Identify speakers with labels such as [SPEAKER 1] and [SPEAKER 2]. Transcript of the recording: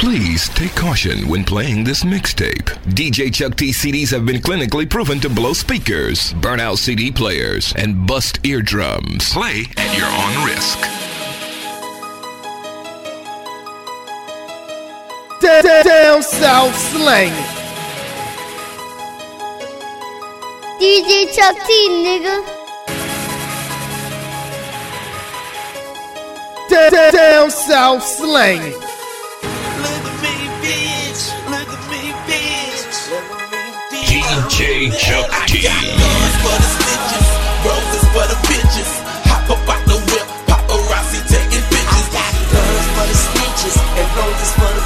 [SPEAKER 1] Please take caution when playing this mixtape. DJ Chuck T CDs have been clinically proven to blow speakers, burn out CD players, and bust eardrums. Play at your own risk.
[SPEAKER 2] Down south slang.
[SPEAKER 3] DJ Chuck T, nigga.
[SPEAKER 2] Down south slang.
[SPEAKER 1] DJ Chuck T.
[SPEAKER 4] Guns for the stitches, roses for the bitches. Hop up out the whip, paparazzi taking pictures.
[SPEAKER 5] I got guns for the snitches and roses for the